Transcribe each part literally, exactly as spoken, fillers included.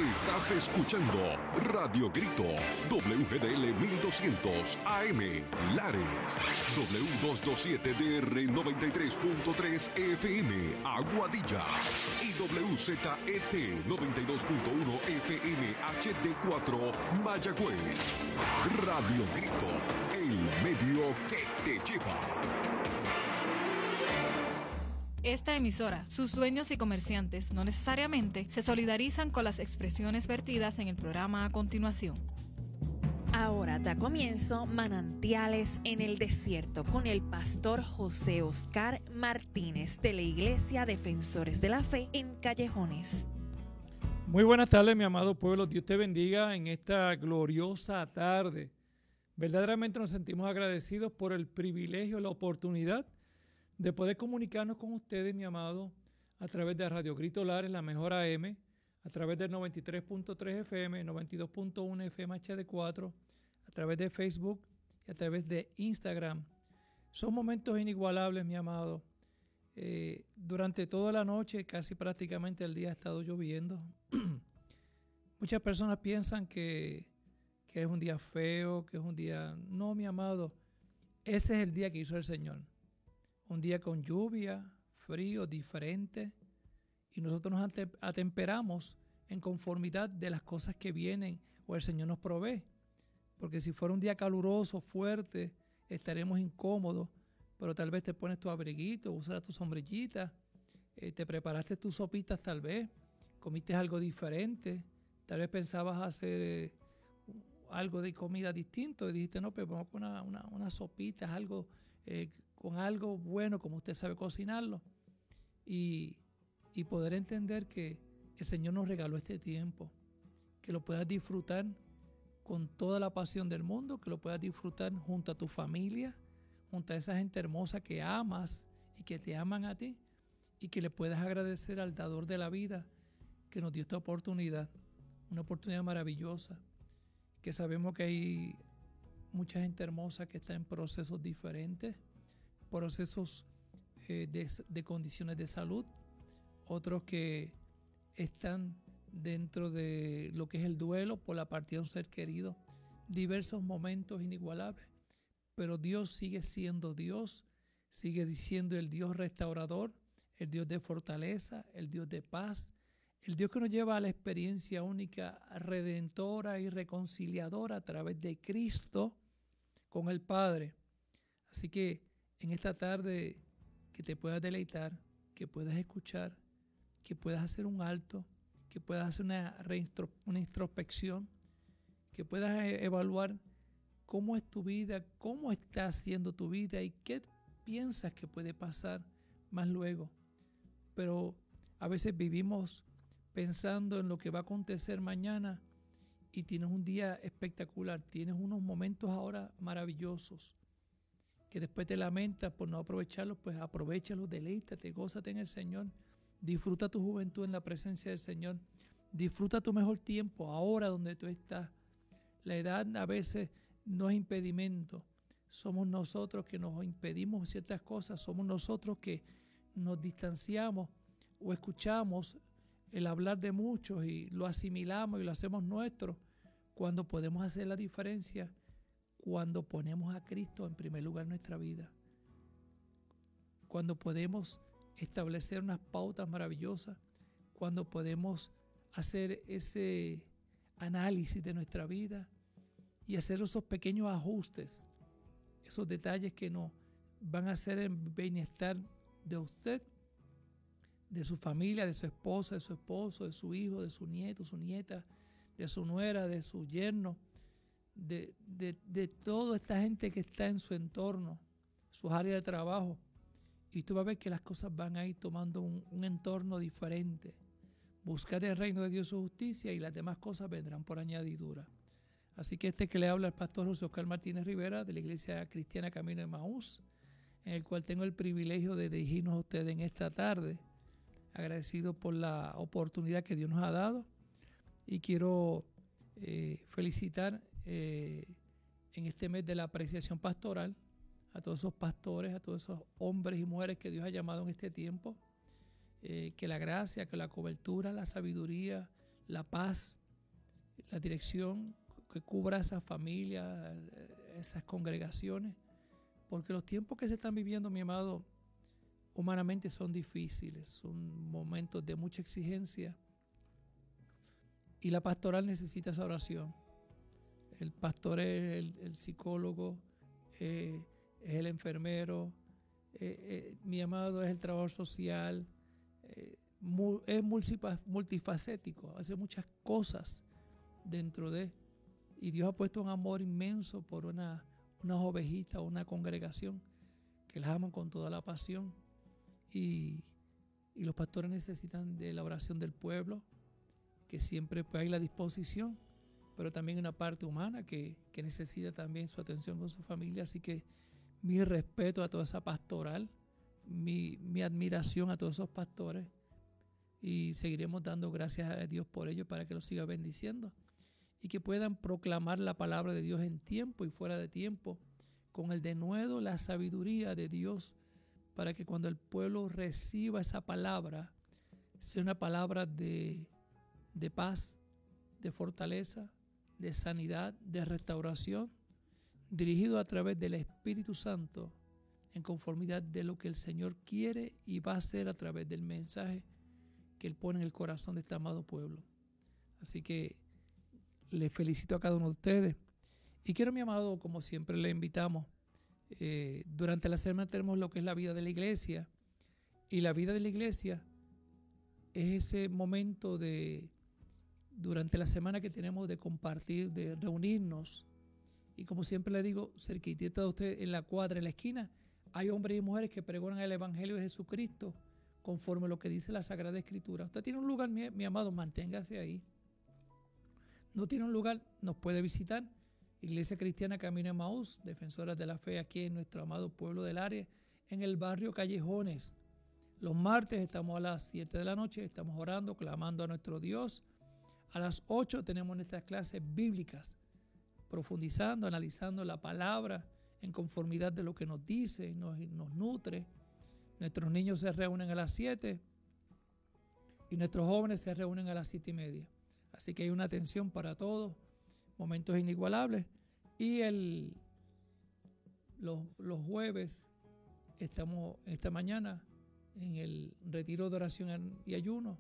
Estás escuchando Radio Grito, W G D L mil doscientos A M, Lares, W doscientos veintisiete D R noventa y tres punto tres F M, Aguadilla, y W Z E T noventa y dos punto uno F M H D cuatro, Mayagüez. Radio Grito, el medio que te lleva. Esta emisora, sus dueños y comerciantes no necesariamente se solidarizan con las expresiones vertidas en el programa a continuación. Ahora da comienzo Manantiales en el Desierto con el pastor José Oscar Martínez de la Iglesia Defensores de la Fe en Callejones. Muy buenas tardes, mi amado pueblo. Dios te bendiga en esta gloriosa tarde. Verdaderamente nos sentimos agradecidos por el privilegio, la oportunidad de poder comunicarnos con ustedes, mi amado, a través de Radio Grito Lares, la mejor A M, a través del noventa y tres punto tres F M, noventa y dos punto uno F M H D cuatro, a través de Facebook y a través de Instagram. Son momentos inigualables, mi amado. Eh, durante toda la noche, casi prácticamente el día ha estado lloviendo. Muchas personas piensan que, que es un día feo, que es un día... No, mi amado, ese es el día que hizo el Señor. Un día con lluvia, frío, diferente, y nosotros nos atemperamos en conformidad de las cosas que vienen o el Señor nos provee. Porque si fuera un día caluroso, fuerte, estaremos incómodos, pero tal vez te pones tu abriguito, usas tu sombrillita, eh, te preparaste tus sopitas tal vez, comiste algo diferente, tal vez pensabas hacer eh, algo de comida distinto y dijiste, no, pero vamos con una, una, unas sopitas, algo... Eh, con algo bueno como usted sabe cocinarlo y, y poder entender que el Señor nos regaló este tiempo, que lo puedas disfrutar con toda la pasión del mundo, que lo puedas disfrutar junto a tu familia, junto a esa gente hermosa que amas y que te aman a ti, y que le puedas agradecer al dador de la vida que nos dio esta oportunidad, una oportunidad maravillosa, que sabemos que hay mucha gente hermosa que está en procesos diferentes, procesos eh, de, de condiciones de salud, otros que están dentro de lo que es el duelo por la partida de un ser querido, diversos momentos inigualables, pero Dios sigue siendo Dios, sigue siendo el Dios restaurador, el Dios de fortaleza, el Dios de paz, el Dios que nos lleva a la experiencia única, redentora y reconciliadora a través de Cristo con el Padre. Así que en esta tarde que te puedas deleitar, que puedas escuchar, que puedas hacer un alto, que puedas hacer una, reintro, una introspección, que puedas evaluar cómo es tu vida, cómo está haciendo tu vida y qué piensas que puede pasar más luego. Pero a veces vivimos pensando en lo que va a acontecer mañana y tienes un día espectacular, tienes unos momentos ahora maravillosos, que después te lamentas por no aprovecharlos, pues aprovéchalos, deleítate, gózate en el Señor, disfruta tu juventud en la presencia del Señor, disfruta tu mejor tiempo ahora donde tú estás. La edad a veces no es impedimento, somos nosotros que nos impedimos ciertas cosas, somos nosotros que nos distanciamos o escuchamos el hablar de muchos y lo asimilamos y lo hacemos nuestro, cuando podemos hacer la diferencia cuando ponemos a Cristo en primer lugar en nuestra vida, cuando podemos establecer unas pautas maravillosas, cuando podemos hacer ese análisis de nuestra vida y hacer esos pequeños ajustes, esos detalles que nos van a hacer el bienestar de usted, de su familia, de su esposa, de su esposo, de su hijo, de su nieto, su nieta, de su nuera, de su yerno, de, de, de toda esta gente que está en su entorno, sus áreas de trabajo. Y tú vas a ver que las cosas van a ir tomando un, un entorno diferente. Buscar el reino de Dios y su justicia y las demás cosas vendrán por añadidura. Así que este que le habla el pastor José Oscar Martínez Rivera de la Iglesia Cristiana Camino de Emaús, en el cual tengo el privilegio de dirigirnos a ustedes en esta tarde, agradecido por la oportunidad que Dios nos ha dado, y quiero eh, felicitar eh, en este mes de la apreciación pastoral a todos esos pastores, a todos esos hombres y mujeres que Dios ha llamado en este tiempo, eh, que la gracia, que la cobertura, la sabiduría, la paz la dirección que cubra esas familias, esas congregaciones, porque los tiempos que se están viviendo, mi amado, humanamente son difíciles, son momentos de mucha exigencia, y la pastoral necesita esa oración. El pastor es el, el psicólogo, eh, es el enfermero, eh, eh, mi amado es el trabajador social, eh, mu, es multifacético, hace muchas cosas dentro de, y Dios ha puesto un amor inmenso por una, unas ovejitas, una congregación que las aman con toda la pasión, y, y los pastores necesitan de la oración del pueblo, que siempre pues, hay la disposición, pero también una parte humana que, que necesita también su atención con su familia. Así que mi respeto a toda esa pastoral, mi, mi admiración a todos esos pastores, y seguiremos dando gracias a Dios por ellos para que los siga bendiciendo y que puedan proclamar la palabra de Dios en tiempo y fuera de tiempo, con el denuedo, la sabiduría de Dios, para que cuando el pueblo reciba esa palabra, sea una palabra de, de paz, de fortaleza, de sanidad, de restauración, dirigido a través del Espíritu Santo, en conformidad de lo que el Señor quiere y va a hacer a través del mensaje que Él pone en el corazón de este amado pueblo. Así que les felicito a cada uno de ustedes. Y quiero, mi amado, como siempre le invitamos, eh, durante la semana tenemos lo que es la vida de la iglesia. Y la vida de la iglesia es ese momento de, durante la semana que tenemos de compartir, de reunirnos. Y como siempre le digo, cerquita de usted, en la cuadra, en la esquina, hay hombres y mujeres que pregonan el Evangelio de Jesucristo conforme a lo que dice la Sagrada Escritura. Usted tiene un lugar, mi, mi amado, manténgase ahí. No tiene un lugar, nos puede visitar. Iglesia Cristiana Camino de Emaús, Defensoras de la Fe, aquí en nuestro amado pueblo del área, en el barrio Callejones. Los martes estamos a las siete de la noche, estamos orando, clamando a nuestro Dios. A las ocho tenemos nuestras clases bíblicas, profundizando, analizando la palabra en conformidad de lo que nos dice, nos, nos nutre. Nuestros niños se reúnen a las siete y nuestros jóvenes se reúnen a las siete y media. Así que hay una atención para todos, momentos inigualables. Y el, los, los jueves estamos esta mañana en el retiro de oración y ayuno,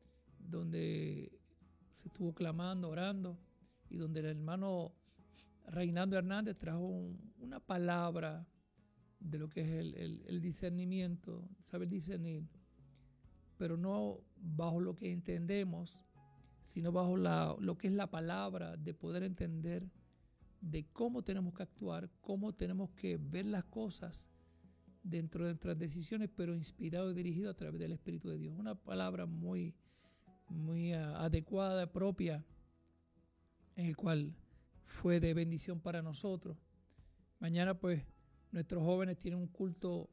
donde se estuvo clamando, orando, y donde el hermano Reinaldo Hernández trajo un, una palabra de lo que es el, el, el discernimiento, saber discernir, pero no bajo lo que entendemos, sino bajo la, lo que es la palabra, de poder entender de cómo tenemos que actuar, cómo tenemos que ver las cosas dentro de nuestras decisiones, pero inspirado y dirigido a través del Espíritu de Dios. Una palabra muy, muy uh, adecuada, propia, en el cual fue de bendición para nosotros. Mañana pues nuestros jóvenes tienen un culto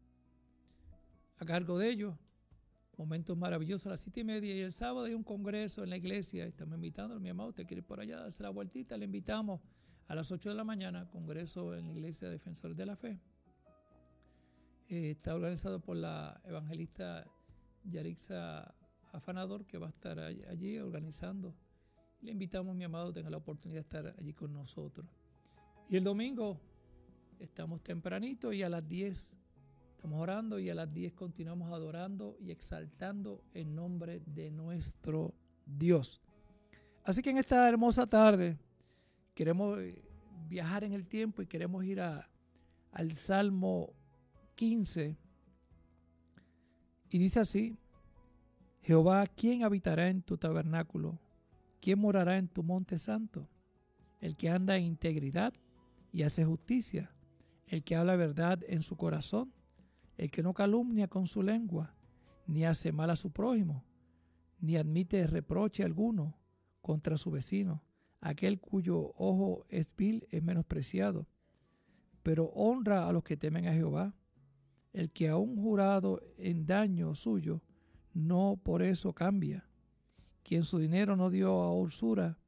a cargo de ellos, momentos maravillosos a las siete y media, y el sábado hay un congreso en la iglesia. Estamos invitando, mi amado, usted quiere ir por allá, hacer la vueltita, le invitamos a las ocho de la mañana, congreso en la iglesia de Defensores de la Fe. Eh, está organizado por la evangelista Yarixa Afanador, que va a estar allí, allí organizando. Le invitamos, mi amado, tenga la oportunidad de estar allí con nosotros. Y el domingo estamos tempranito y a las diez estamos orando, y a las diez continuamos adorando y exaltando el nombre de nuestro Dios. Así que en esta hermosa tarde queremos viajar en el tiempo y queremos ir a, al Salmo quince. Y dice así: Jehová, ¿quién habitará en tu tabernáculo? ¿Quién morará en tu monte santo? El que anda en integridad y hace justicia, el que habla verdad en su corazón, el que no calumnia con su lengua, ni hace mal a su prójimo, ni admite reproche alguno contra su vecino, aquel cuyo ojo es vil es menospreciado, pero honra a los que temen a Jehová, el que aun jurado en daño suyo, no por eso cambia, quien su dinero no dio a usura,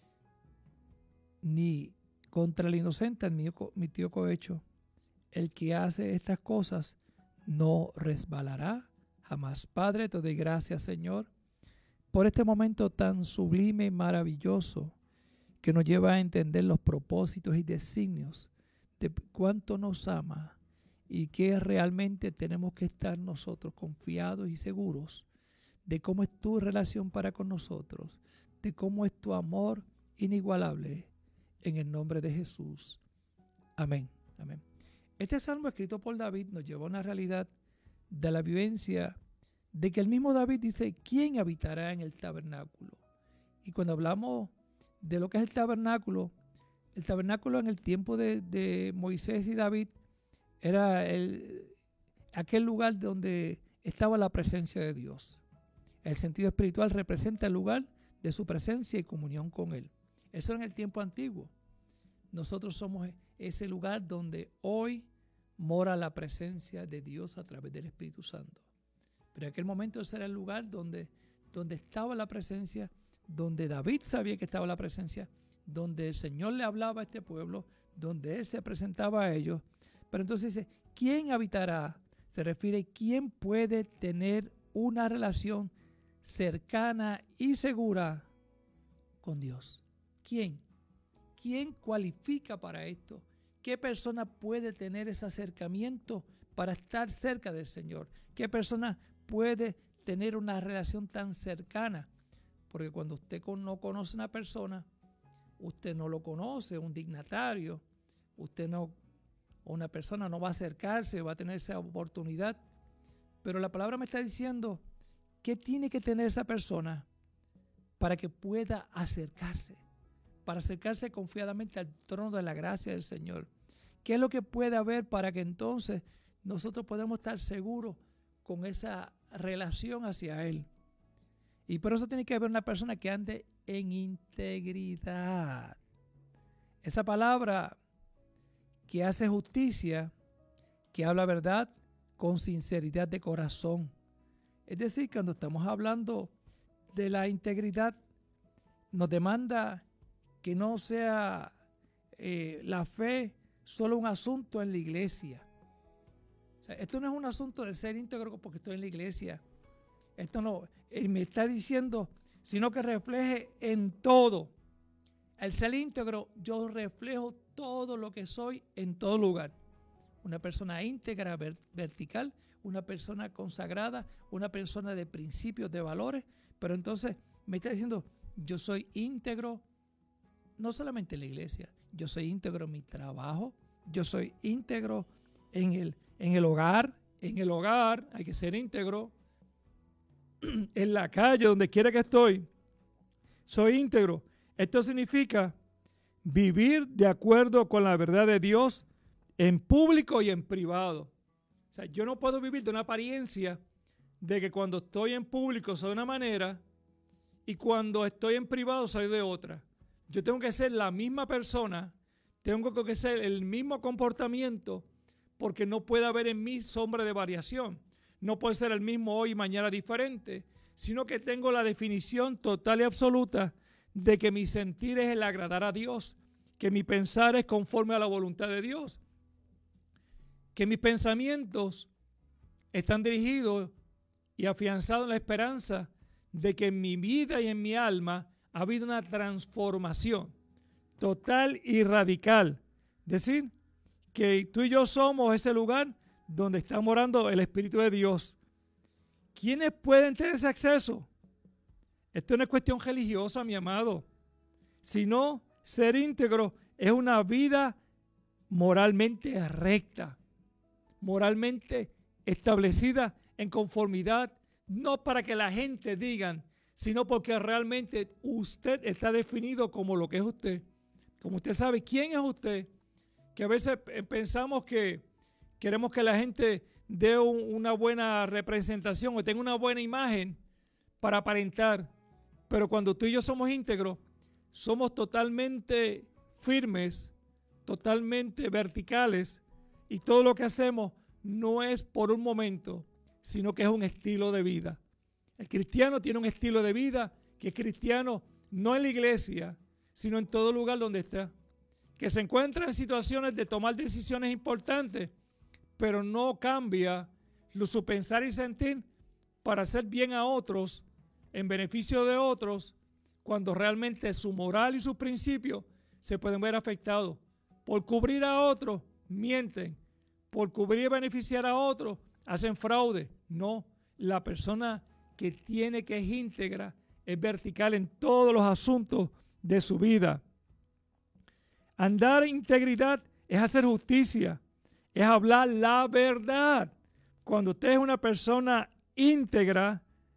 ni contra el inocente admitió cohecho. El que hace estas cosas no resbalará jamás. Padre, te doy gracias, Señor, por este momento tan sublime y maravilloso que nos lleva a entender los propósitos y designios de cuánto nos ama y que realmente tenemos que estar nosotros confiados y seguros de cómo es tu relación para con nosotros, de cómo es tu amor inigualable, en el nombre de Jesús. Amén. Amén. Este salmo escrito por David nos lleva a una realidad de la vivencia de que el mismo David dice, ¿quién habitará en el tabernáculo? Y cuando hablamos de lo que es el tabernáculo, el tabernáculo en el tiempo de, de Moisés y David era el, aquel lugar donde estaba la presencia de Dios. El sentido espiritual representa el lugar de su presencia y comunión con Él. Eso era en el tiempo antiguo. Nosotros somos ese lugar donde hoy mora la presencia de Dios a través del Espíritu Santo. Pero en aquel momento ese era el lugar donde, donde estaba la presencia, donde David sabía que estaba la presencia, donde el Señor le hablaba a este pueblo, donde Él se presentaba a ellos. Pero entonces dice, ¿quién habitará? Se refiere, ¿quién puede tener una relación cercana y segura con Dios? ¿Quién? ¿Quién cualifica para esto? ¿Qué persona puede tener ese acercamiento para estar cerca del Señor? ¿Qué persona puede tener una relación tan cercana? Porque cuando usted no conoce a una persona, usted no lo conoce, un dignatario, usted no, una persona no va a acercarse, va a tener esa oportunidad. Pero la palabra me está diciendo, ¿qué tiene que tener esa persona para que pueda acercarse? Para acercarse confiadamente al trono de la gracia del Señor. ¿Qué es lo que puede haber para que entonces nosotros podamos estar seguros con esa relación hacia Él? Y por eso tiene que haber una persona que ande en integridad. Esa palabra que hace justicia, que habla verdad con sinceridad de corazón. Es decir, cuando estamos hablando de la integridad, nos demanda que no sea eh, la fe solo un asunto en la iglesia. O sea, esto no es un asunto de ser íntegro porque estoy en la iglesia. Esto no, él me está diciendo, sino que refleje en todo. Al ser íntegro, yo reflejo todo lo que soy en todo lugar. Una persona íntegra, ver, vertical, una persona consagrada, una persona de principios, de valores, pero entonces me está diciendo, yo soy íntegro, no solamente en la iglesia, yo soy íntegro en mi trabajo, yo soy íntegro en el, en el hogar, en el hogar hay que ser íntegro, en la calle, donde quiera que estoy, soy íntegro. Esto significa vivir de acuerdo con la verdad de Dios en público y en privado. O sea, yo no puedo vivir de una apariencia de que cuando estoy en público soy de una manera y cuando estoy en privado soy de otra. Yo tengo que ser la misma persona, tengo que ser el mismo comportamiento, porque no puede haber en mí sombra de variación. No puede ser el mismo hoy y mañana diferente, sino que tengo la definición total y absoluta de que mi sentir es el agradar a Dios, que mi pensar es conforme a la voluntad de Dios, que mis pensamientos están dirigidos y afianzados en la esperanza de que en mi vida y en mi alma ha habido una transformación total y radical. Es decir, que tú y yo somos ese lugar donde está morando el Espíritu de Dios. ¿Quiénes pueden tener ese acceso? Esto no es cuestión religiosa, mi amado, sino ser íntegro es una vida moralmente recta, moralmente establecida en conformidad, no para que la gente digan, sino porque realmente usted está definido como lo que es usted. Como usted sabe quién es usted, que a veces pensamos que queremos que la gente dé un, una buena representación o tenga una buena imagen para aparentar. Pero cuando tú y yo somos íntegros, somos totalmente firmes, totalmente verticales, y todo lo que hacemos no es por un momento, sino que es un estilo de vida. El cristiano tiene un estilo de vida que es cristiano no en la iglesia, sino en todo lugar donde está. Que se encuentra en situaciones de tomar decisiones importantes, pero no cambia su pensar y sentir para hacer bien a otros, en beneficio de otros, cuando realmente su moral y sus principios se pueden ver afectados. Por cubrir a otros, mienten. Por cubrir y beneficiar a otros, hacen fraude. No, la persona que tiene que es íntegra, es vertical en todos los asuntos de su vida. Andar en integridad es hacer justicia, es hablar la verdad. Cuando usted es una persona íntegra,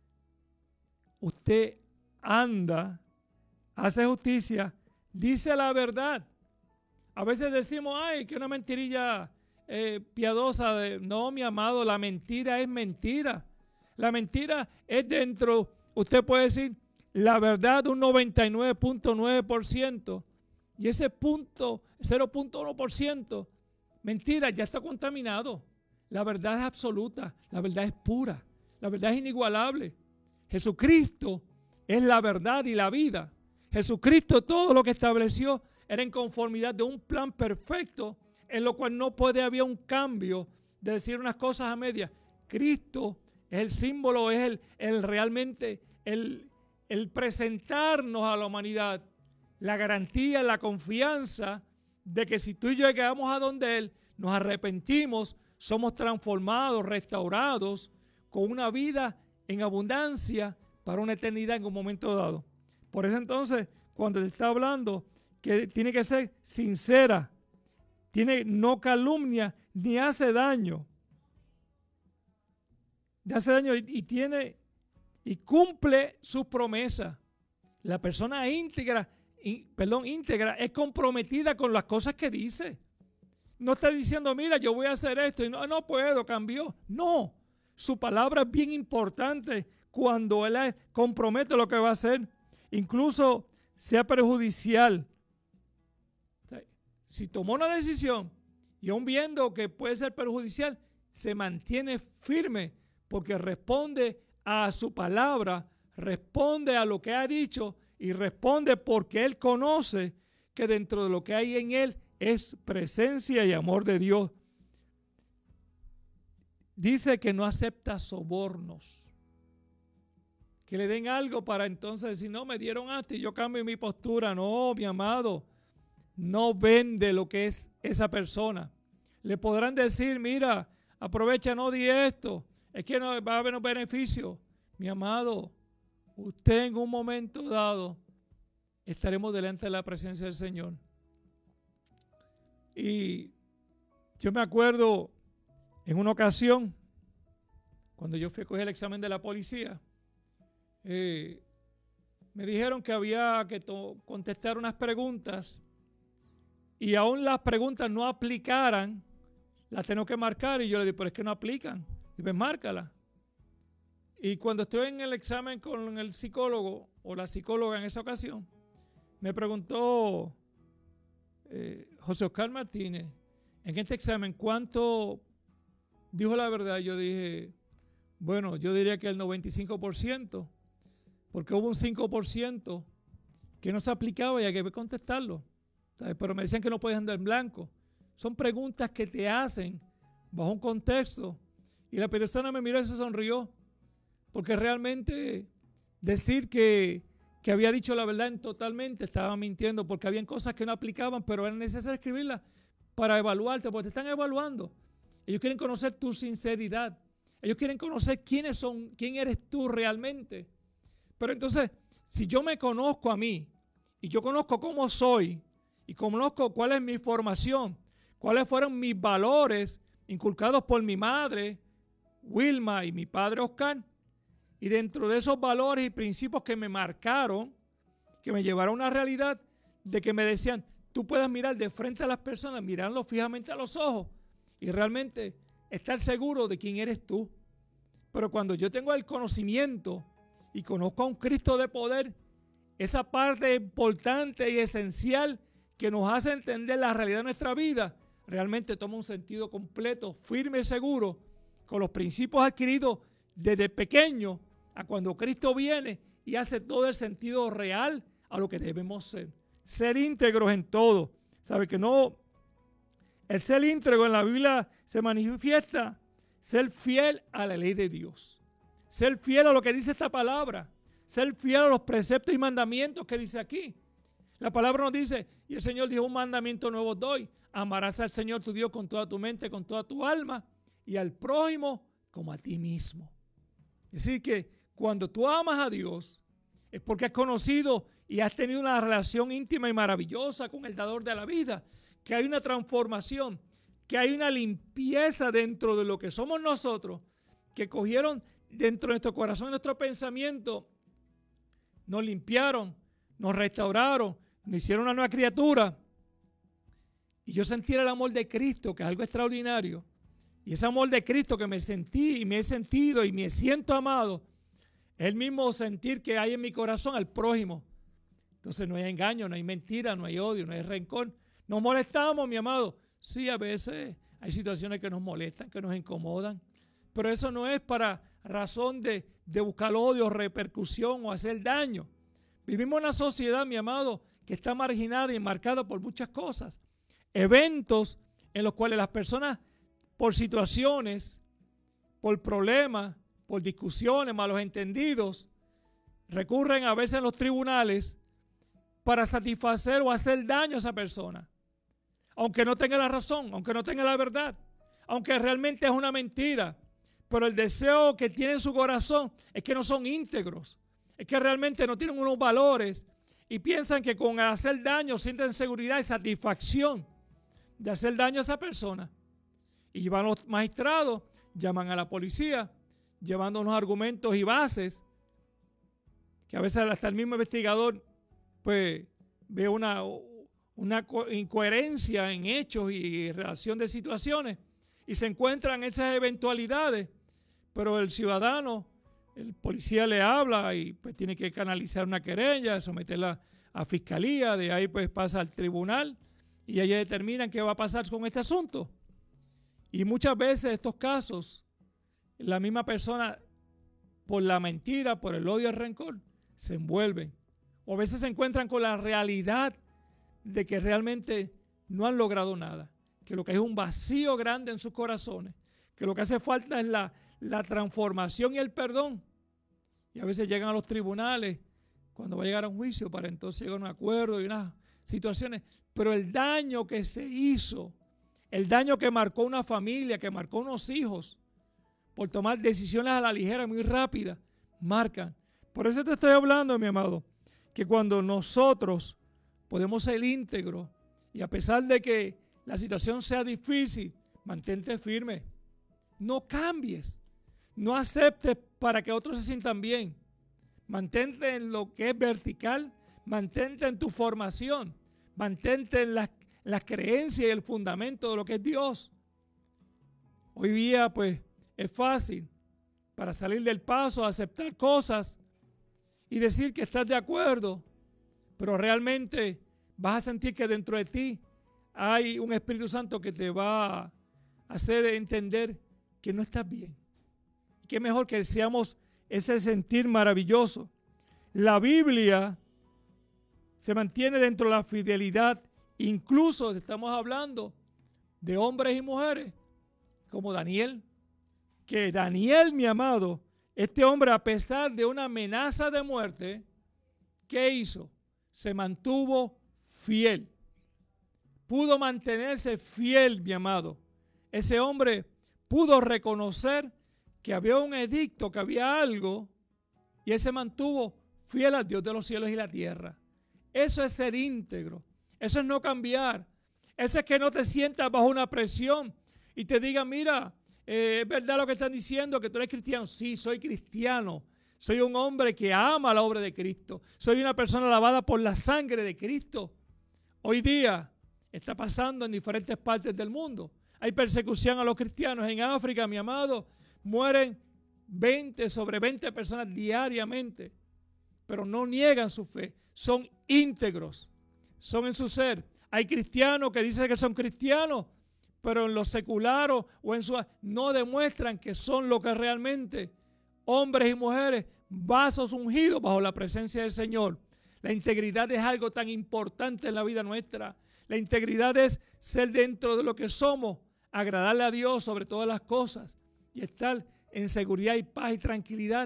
usted anda, hace justicia, dice la verdad. A veces decimos, ay, que una mentirilla eh, piadosa. De, no, mi amado, la mentira es mentira. La mentira es dentro, usted puede decir, la verdad de un noventa y nueve punto nueve por ciento. Y ese punto, cero punto uno por ciento, mentira, ya está contaminado. La verdad es absoluta, la verdad es pura, la verdad es inigualable. Jesucristo es la verdad y la vida. Jesucristo todo lo que estableció era en conformidad de un plan perfecto, en lo cual no puede haber un cambio de decir unas cosas a medias. Cristo es el símbolo, es el, el realmente el, el presentarnos a la humanidad la garantía, la confianza de que si tú y yo llegamos a donde Él, nos arrepentimos, somos transformados, restaurados, con una vida en abundancia para una eternidad en un momento dado. Por eso entonces, cuando te está hablando que tiene que ser sincera, tiene, no calumnia ni hace daño, ni hace daño y, y tiene y cumple sus promesas. La persona íntegra perdón, íntegra, es comprometida con las cosas que dice. No está diciendo, mira, yo voy a hacer esto y no, no puedo, cambió. No, su palabra es bien importante cuando él compromete lo que va a hacer, incluso sea perjudicial. O sea, si tomó una decisión y aún viendo que puede ser perjudicial, se mantiene firme porque responde a su palabra, responde a lo que ha dicho y responde porque él conoce que dentro de lo que hay en él es presencia y amor de Dios. Dice que no acepta sobornos, que le den algo para entonces decir, no, me dieron esto y yo cambio mi postura. No, mi amado, no vende lo que es esa persona. Le podrán decir, mira, aprovecha, no di esto, es que no va a haber un beneficio. Mi amado, usted en un momento dado estaremos delante de la presencia del Señor. Y yo me acuerdo en una ocasión, cuando yo fui a coger el examen de la policía, eh, me dijeron que había que contestar unas preguntas y aún las preguntas no aplicaran, las tengo que marcar. Y yo le dije, pero es que no aplican. Y pues márcala. Y cuando estuve en el examen con el psicólogo o la psicóloga en esa ocasión, me preguntó eh, José Oscar Martínez, en este examen, ¿cuánto dijo la verdad? Yo dije, bueno, yo diría que el noventa y cinco por ciento, porque hubo un cinco por ciento que no se aplicaba y había que contestarlo. ¿Sabes? Pero me decían que no podías andar en blanco. Son preguntas que te hacen bajo un contexto. Y la persona me miró y se sonrió. Porque realmente decir que, que había dicho la verdad en totalmente estaba mintiendo, porque habían cosas que no aplicaban, pero era necesario escribirlas para evaluarte, porque te están evaluando. Ellos quieren conocer tu sinceridad. Ellos quieren conocer quiénes son, quién eres tú realmente. Pero entonces, si yo me conozco a mí, y yo conozco cómo soy, y conozco cuál es mi formación, cuáles fueron mis valores inculcados por mi madre, Wilma, y mi padre Oscar, y dentro de esos valores y principios que me marcaron, que me llevaron a una realidad de que me decían, tú puedes mirar de frente a las personas, mirarlo fijamente a los ojos y realmente estar seguro de quién eres tú. Pero cuando yo tengo el conocimiento y conozco a un Cristo de poder, esa parte importante y esencial que nos hace entender la realidad de nuestra vida, realmente toma un sentido completo, firme y seguro, con los principios adquiridos desde pequeño a cuando Cristo viene y hace todo el sentido real a lo que debemos ser. Ser íntegros en todo. ¿Sabe que no? El ser íntegro en la Biblia se manifiesta ser fiel a la ley de Dios. Ser fiel a lo que dice esta palabra. ser fiel a los preceptos y mandamientos que dice aquí. La palabra nos dice, y el Señor dijo, un mandamiento nuevo os doy: amarás al Señor tu Dios con toda tu mente, con toda tu alma, y al prójimo como a ti mismo. Es decir, que cuando tú amas a Dios, es porque has conocido y has tenido una relación íntima y maravillosa con el dador de la vida, que hay una transformación, que hay una limpieza dentro de lo que somos nosotros, que cogieron dentro de nuestro corazón, nuestro pensamiento, nos limpiaron, nos restauraron, nos hicieron una nueva criatura. Y yo sentí el amor de Cristo, que es algo extraordinario. Y ese amor de Cristo que me sentí y me he sentido y me siento amado, es el mismo sentir que hay en mi corazón al prójimo. Entonces no hay engaño, no hay mentira, no hay odio, no hay rencor. Nos molestamos, mi amado. Sí, a veces hay situaciones que nos molestan, que nos incomodan. Pero eso no es para razón de, de buscar odio, repercusión o hacer daño. Vivimos en una sociedad, mi amado, que está marginada y marcada por muchas cosas. Eventos en los cuales las personas, por situaciones, por problemas, por discusiones, malos entendidos, recurren a veces a los tribunales para satisfacer o hacer daño a esa persona. Aunque no tenga la razón, aunque no tenga la verdad, aunque realmente es una mentira. Pero el deseo que tiene en su corazón es que no son íntegros, es que realmente no tienen unos valores y piensan que con hacer daño sienten seguridad y satisfacción de hacer daño a esa persona. Y van los magistrados, llaman a la policía, llevando unos argumentos y bases que a veces hasta el mismo investigador pues ve una, una incoherencia en hechos y relación de situaciones y se encuentran esas eventualidades, pero el ciudadano, el policía le habla y pues tiene que canalizar una querella, someterla a fiscalía, de ahí pues pasa al tribunal y allí determinan qué va a pasar con este asunto. Y muchas veces estos casos, la misma persona, por la mentira, por el odio y el rencor, se envuelven. O a veces se encuentran con la realidad de que realmente no han logrado nada, que lo que hay es un vacío grande en sus corazones, que lo que hace falta es la, la transformación y el perdón. Y a veces llegan a los tribunales cuando va a llegar a un juicio para entonces llegar a un acuerdo y unas situaciones. Pero el daño que se hizo, el daño que marcó una familia, que marcó unos hijos, por tomar decisiones a la ligera, muy rápidas, marcan. Por eso te estoy hablando, mi amado, que cuando nosotros podemos ser íntegros y a pesar de que la situación sea difícil, mantente firme. No cambies. No aceptes para que otros se sientan bien. Mantente en lo que es vertical. Mantente en tu formación. Mantente en las, las creencias y el fundamento de lo que es Dios. Hoy día, pues, es fácil para salir del paso, aceptar cosas y decir que estás de acuerdo, pero realmente vas a sentir que dentro de ti hay un Espíritu Santo que te va a hacer entender que no estás bien. Qué mejor que seamos ese sentir maravilloso. La Biblia se mantiene dentro de la fidelidad, incluso estamos hablando de hombres y mujeres como Daniel, que Daniel, mi amado, este hombre, a pesar de una amenaza de muerte, ¿qué hizo? Se mantuvo fiel. Pudo mantenerse fiel, mi amado. Ese hombre pudo reconocer que había un edicto, que había algo, y él se mantuvo fiel al Dios de los cielos y la tierra. Eso es ser íntegro. Eso es no cambiar. Eso es que no te sientas bajo una presión y te digan, mira, eh, es verdad lo que están diciendo, que tú eres cristiano. Sí, soy cristiano. Soy un hombre que ama la obra de Cristo. Soy una persona lavada por la sangre de Cristo. Hoy día está pasando en diferentes partes del mundo. Hay persecución a los cristianos. En África, mi amado, mueren veinte sobre veinte personas diariamente. Pero no niegan su fe. Son íntegros. Son en su ser. Hay cristianos que dicen que son cristianos, pero en lo secular o en su no demuestran que son lo que realmente hombres y mujeres, vasos ungidos bajo la presencia del Señor. La integridad es algo tan importante en la vida nuestra. La integridad es ser dentro de lo que somos, agradarle a Dios sobre todas las cosas y estar en seguridad y paz y tranquilidad,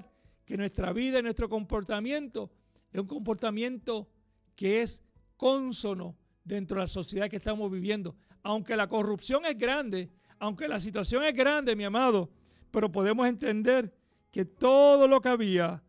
que nuestra vida y nuestro comportamiento es un comportamiento que es cónsono dentro de la sociedad que estamos viviendo. Aunque la corrupción es grande, aunque la situación es grande, mi amado, pero podemos entender que todo lo que había,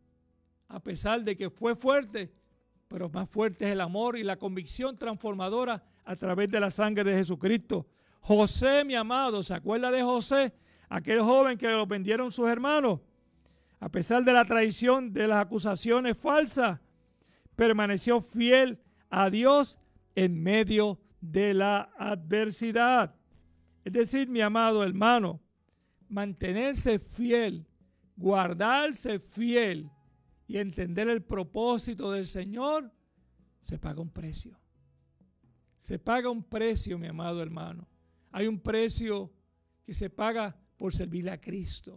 a pesar de que fue fuerte, pero más fuerte es el amor y la convicción transformadora a través de la sangre de Jesucristo. José, mi amado, ¿se acuerda de José? Aquel joven que lo vendieron sus hermanos. A pesar de la traición, de las acusaciones falsas, permaneció fiel a Dios en medio de la adversidad. Es decir, mi amado hermano, mantenerse fiel, guardarse fiel y entender el propósito del Señor, se paga un precio. Se paga un precio, mi amado hermano. Hay un precio que se paga por servirle a Cristo.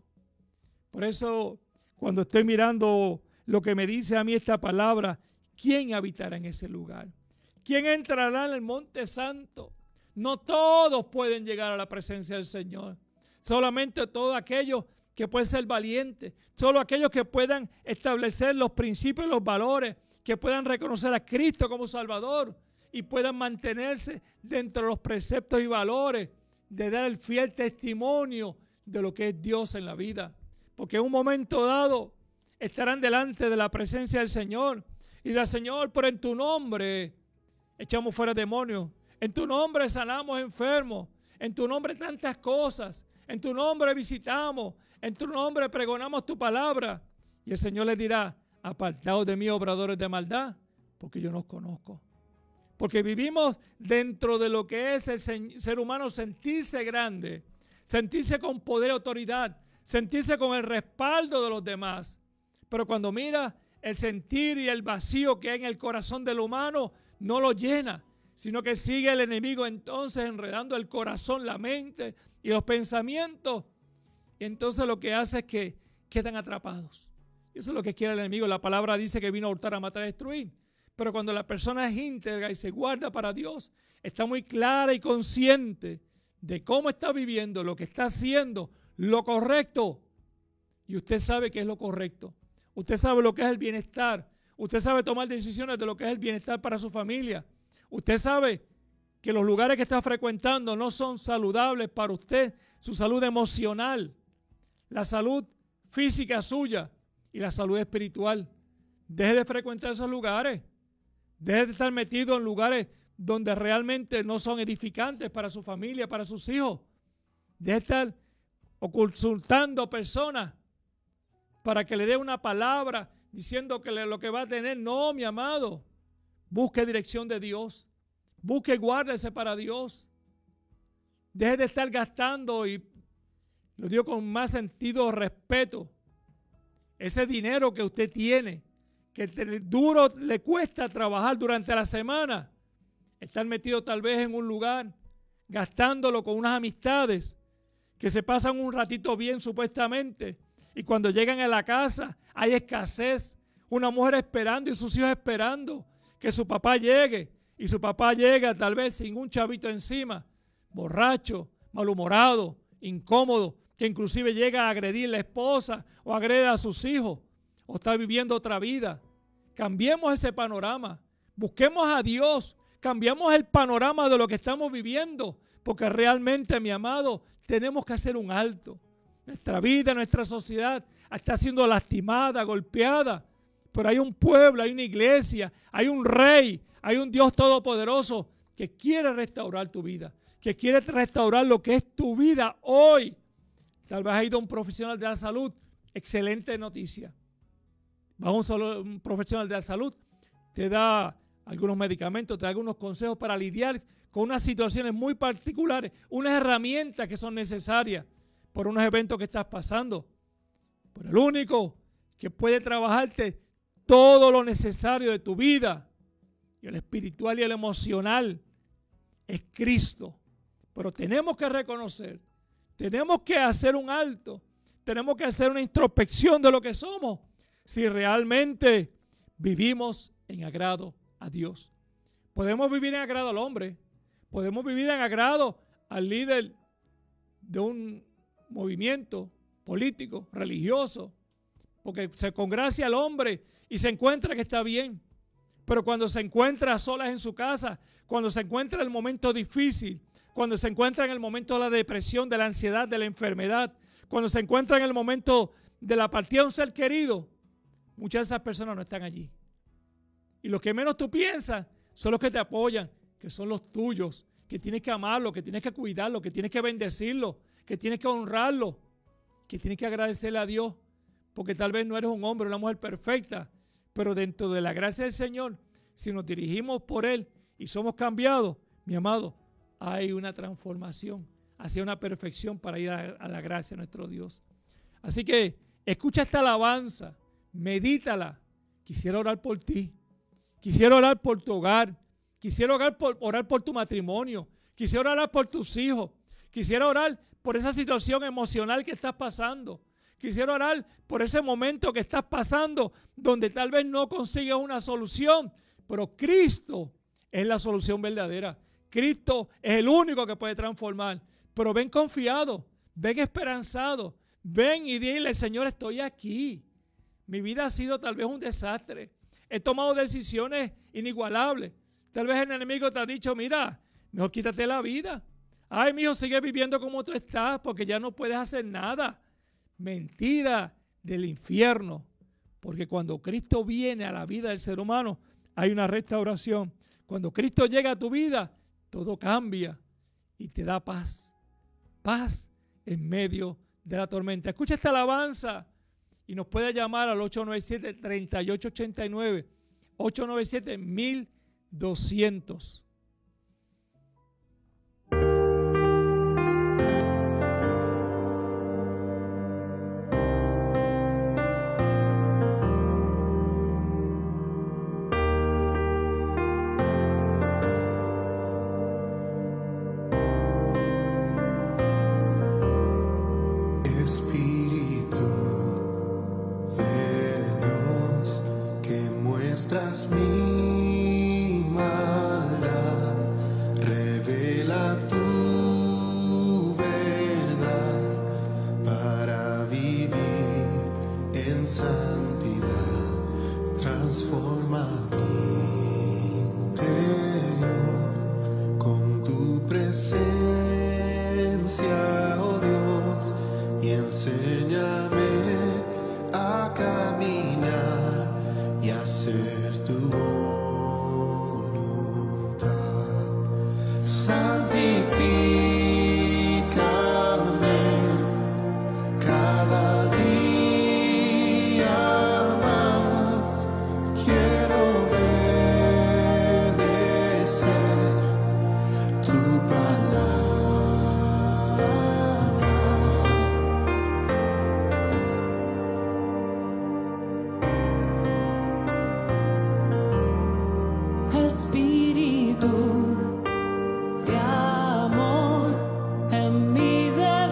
Por eso, cuando estoy mirando lo que me dice a mí esta palabra, ¿quién habitará en ese lugar? ¿Quién entrará en el monte santo? No todos pueden llegar a la presencia del Señor. Solamente todos aquellos que pueden ser valientes. Solo aquellos que puedan establecer los principios y los valores, que puedan reconocer a Cristo como Salvador y puedan mantenerse dentro de los preceptos y valores de dar el fiel testimonio de lo que es Dios en la vida. Porque en un momento dado estarán delante de la presencia del Señor y del Señor, pero en tu nombre echamos fuera demonios, en tu nombre sanamos enfermos, en tu nombre tantas cosas, en tu nombre visitamos, en tu nombre pregonamos tu palabra. Y el Señor les dirá, apartaos de mí, obradores de maldad, porque yo no os conozco. Porque vivimos dentro de lo que es el ser humano sentirse grande, sentirse con poder y autoridad, sentirse con el respaldo de los demás. Pero cuando mira el sentir y el vacío que hay en el corazón del humano, no lo llena, sino que sigue el enemigo entonces enredando el corazón, la mente y los pensamientos. Y entonces lo que hace es que quedan atrapados. Eso es lo que quiere el enemigo. La palabra dice que vino a hurtar, a matar, a destruir. Pero cuando la persona es íntegra y se guarda para Dios, está muy clara y consciente de cómo está viviendo, lo que está haciendo, lo correcto. Y usted sabe qué es lo correcto. Usted sabe lo que es el bienestar. Usted sabe tomar decisiones de lo que es el bienestar para su familia. Usted sabe que los lugares que está frecuentando no son saludables para usted, su salud emocional, la salud física suya y la salud espiritual. Deje de frecuentar esos lugares. Deje de estar metido en lugares donde realmente no son edificantes para su familia, para sus hijos. Deje de estar o consultando personas para que le dé una palabra diciendo que le, lo que va a tener. No, mi amado. Busque dirección de Dios. Busque y guárdese para Dios. Deje de estar gastando, y lo digo con más sentido de respeto, ese dinero que usted tiene, que duro le cuesta trabajar durante la semana, estar metido tal vez en un lugar, gastándolo con unas amistades que se pasan un ratito bien supuestamente, y cuando llegan a la casa hay escasez, una mujer esperando y sus hijos esperando que su papá llegue, y su papá llega tal vez sin un chavito encima, borracho, malhumorado, incómodo, que inclusive llega a agredir a la esposa o agrede a sus hijos, o está viviendo otra vida. Cambiemos ese panorama, busquemos a Dios, cambiamos el panorama de lo que estamos viviendo, porque realmente, mi amado, tenemos que hacer un alto. Nuestra vida, nuestra sociedad está siendo lastimada, golpeada, pero hay un pueblo, hay una iglesia, hay un rey, hay un Dios todopoderoso que quiere restaurar tu vida, que quiere restaurar lo que es tu vida hoy. Tal vez ha ido un profesional de la salud, excelente noticia. Va un, solo, un profesional de la salud, te da algunos medicamentos, te da algunos consejos para lidiar con unas situaciones muy particulares, unas herramientas que son necesarias por unos eventos que estás pasando. Pero el único que puede trabajarte todo lo necesario de tu vida, y el espiritual y el emocional, es Cristo. Pero tenemos que reconocer, tenemos que hacer un alto, tenemos que hacer una introspección de lo que somos, si realmente vivimos en agrado a Dios. Podemos vivir en agrado al hombre, podemos vivir en agrado al líder de un movimiento político, religioso, porque se congracia al hombre y se encuentra que está bien. Pero cuando se encuentra a solas en su casa, cuando se encuentra en el momento difícil, cuando se encuentra en el momento de la depresión, de la ansiedad, de la enfermedad, cuando se encuentra en el momento de la partida de un ser querido, muchas de esas personas no están allí. Y los que menos tú piensas son los que te apoyan, que son los tuyos, que tienes que amarlo, que tienes que cuidarlo, que tienes que bendecirlo, que tienes que honrarlo, que tienes que agradecerle a Dios, porque tal vez no eres un hombre o una mujer perfecta, pero dentro de la gracia del Señor, si nos dirigimos por Él y somos cambiados, mi amado, hay una transformación hacia una perfección para ir a, a la gracia de nuestro Dios. Así que escucha esta alabanza, medítala. Quisiera orar por ti, quisiera orar por tu hogar, quisiera orar por, orar por tu matrimonio, quisiera orar por tus hijos, quisiera orar por esa situación emocional que estás pasando. Quisiera orar por ese momento que estás pasando donde tal vez no consigues una solución, pero Cristo es la solución verdadera. Cristo es el único que puede transformar. Pero ven confiado, ven esperanzado, ven y dile, Señor, estoy aquí. Mi vida ha sido tal vez un desastre. He tomado decisiones inigualables. Tal vez el enemigo te ha dicho, mira, mejor quítate la vida. Ay, mijo, sigue viviendo como tú estás porque ya no puedes hacer nada. Mentira del infierno, porque cuando Cristo viene a la vida del ser humano hay una restauración. Cuando Cristo llega a tu vida, todo cambia y te da paz, paz en medio de la tormenta. Escucha esta alabanza y nos puede llamar al ocho nueve siete, tres ocho ocho nueve, ocho nueve siete, mil doscientos. Tras mi maldad, revela tu verdad para vivir en santidad. Transforma mi interior con tu presencia, oh Dios, y enséñame a caminar y hacer tu voluntad. Santifícame cada día más. Quiero obedecer tu palabra. Espíritu de amor en mi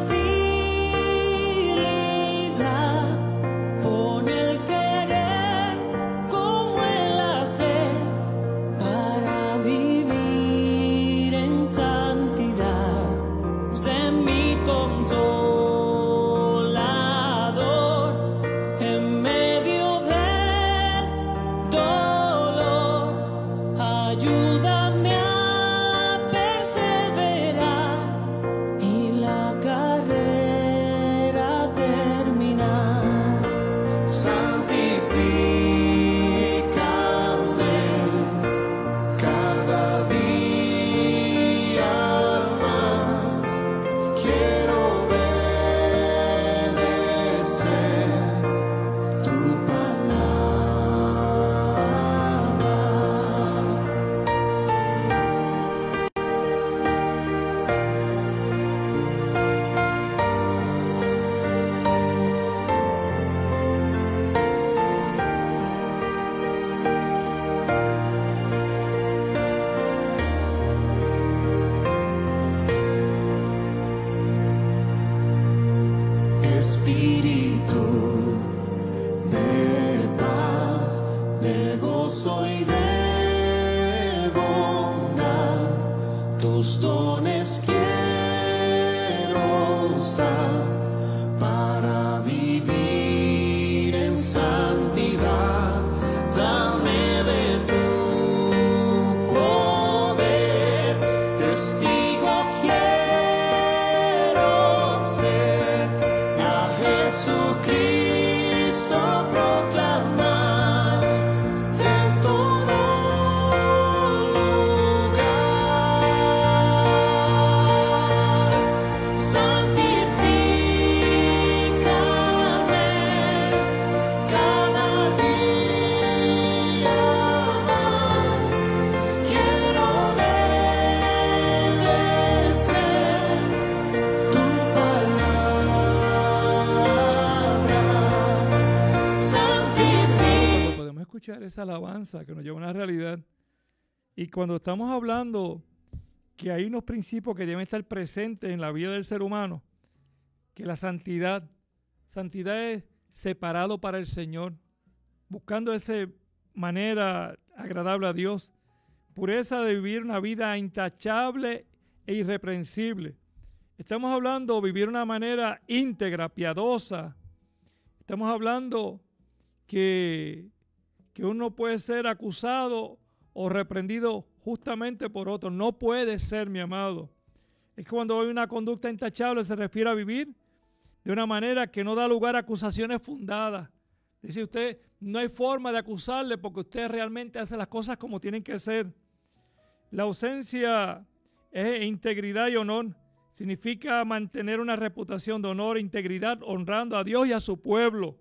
debilidad, pon el querer como el hacer para vivir en santidad. Sé mi consolador en medio del dolor. Ayúdame a perseverar y la carrera terminar. Santifícame cada día más. Quiero obedecer tu palabra. escuchar esa alabanza que nos lleva a una realidad. Y cuando estamos hablando que hay unos principios que deben estar presentes en la vida del ser humano, que la santidad, santidad es separado para el Señor, buscando esa manera agradable a Dios, pureza de vivir una vida intachable e irreprensible. Estamos hablando de vivir una manera íntegra, piadosa. Estamos hablando que, que uno puede ser acusado o reprendido justamente por otro. No puede ser, mi amado. Es que cuando hay una conducta intachable se refiere a vivir de una manera que no da lugar a acusaciones fundadas. Es decir, usted no hay forma de acusarle porque usted realmente hace las cosas como tienen que ser. La ausencia es integridad y honor. Significa mantener una reputación de honor e integridad, honrando a Dios y a su pueblo.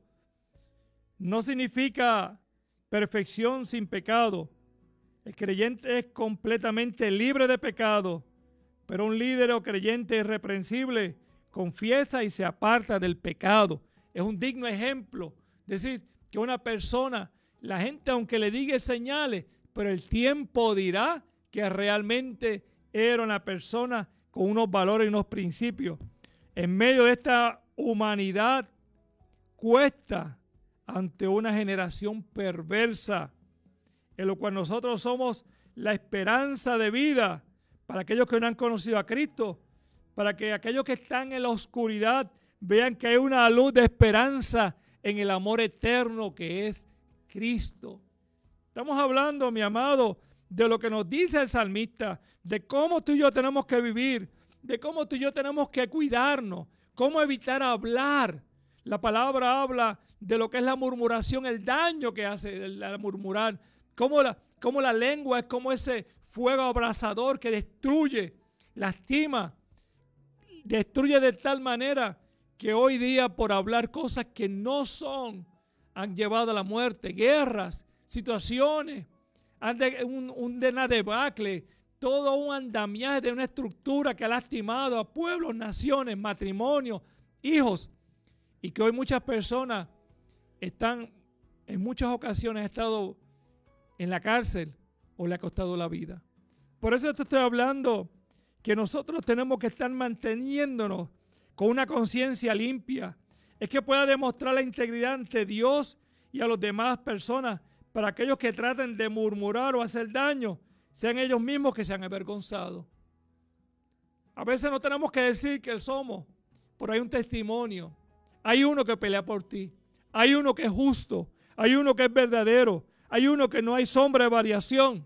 No significa perfección sin pecado. El creyente es completamente libre de pecado, pero un líder o creyente irreprensible confiesa y se aparta del pecado. Es un digno ejemplo. Es decir, que una persona, la gente aunque le diga señales, pero el tiempo dirá que realmente era una persona con unos valores y unos principios. En medio de esta humanidad cuesta ante una generación perversa, en lo cual nosotros somos la esperanza de vida para aquellos que no han conocido a Cristo, para que aquellos que están en la oscuridad vean que hay una luz de esperanza en el amor eterno que es Cristo. Estamos hablando, mi amado, de lo que nos dice el salmista, de cómo tú y yo tenemos que vivir, de cómo tú y yo tenemos que cuidarnos, cómo evitar hablar. La palabra habla de lo que es la murmuración, el daño que hace el murmurar, cómo la, cómo la lengua es como ese fuego abrasador que destruye, lastima, destruye de tal manera que hoy día por hablar cosas que no son, han llevado a la muerte, guerras, situaciones, un, un de una debacle, todo un andamiaje de una estructura que ha lastimado a pueblos, naciones, matrimonios, hijos, y que hoy muchas personas están, en muchas ocasiones, han estado en la cárcel o le ha costado la vida. Por eso te estoy hablando que nosotros tenemos que estar manteniéndonos con una conciencia limpia, es que pueda demostrar la integridad ante Dios y a las demás personas, para aquellos que traten de murmurar o hacer daño, sean ellos mismos que se han avergonzado. A veces no tenemos que decir que somos, pero hay un testimonio. Hay uno que pelea por ti. Hay uno que es justo. Hay uno que es verdadero. Hay uno que no hay sombra de variación.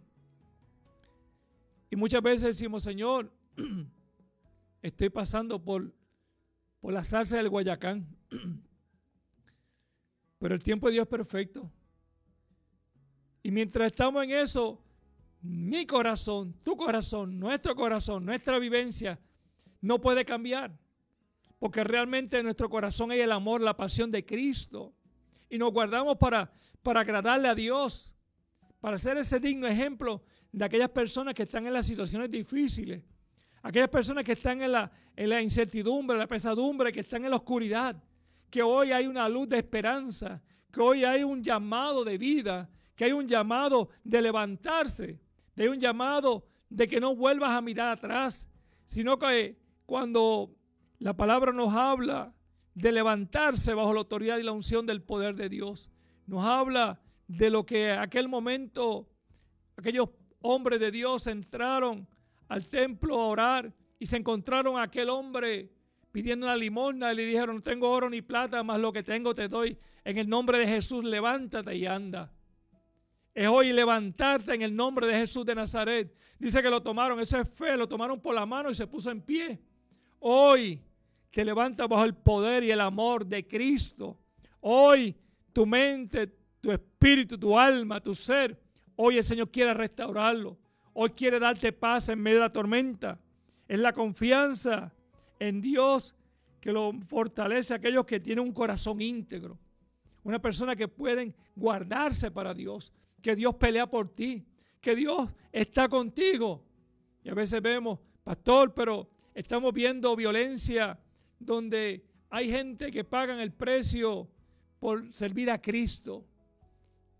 Y muchas veces decimos, Señor, estoy pasando por, por la zarza del Guayacán. Pero el tiempo de Dios es perfecto. Y mientras estamos en eso, mi corazón, tu corazón, nuestro corazón, nuestra vivencia no puede cambiar. Porque realmente en nuestro corazón hay el amor, la pasión de Cristo. Y nos guardamos para, para agradarle a Dios, para ser ese digno ejemplo de aquellas personas que están en las situaciones difíciles, aquellas personas que están en la, en la incertidumbre, la pesadumbre, que están en la oscuridad, que hoy hay una luz de esperanza, que hoy hay un llamado de vida, que hay un llamado de levantarse, de hay un llamado de que no vuelvas a mirar atrás, sino que cuando la palabra nos habla de levantarse bajo la autoridad y la unción del poder de Dios, nos habla de lo que aquel momento aquellos hombres de Dios entraron al templo a orar y se encontraron a aquel hombre pidiendo una limosna y le dijeron, no tengo oro ni plata, más lo que tengo te doy. En el nombre de Jesús, levántate y anda. Es hoy levantarte en el nombre de Jesús de Nazaret. Dice que lo tomaron, eso es fe, lo tomaron por la mano y se puso en pie. Hoy te levantas bajo el poder y el amor de Cristo. Hoy tu mente, tu espíritu, tu alma, tu ser, hoy el Señor quiere restaurarlo. Hoy quiere darte paz en medio de la tormenta. Es la confianza en Dios que lo fortalece a aquellos que tienen un corazón íntegro. Una persona que pueden guardarse para Dios, que Dios pelea por ti, que Dios está contigo. Y a veces vemos, pastor, pero estamos viendo violencia donde hay gente que pagan el precio por servir a Cristo.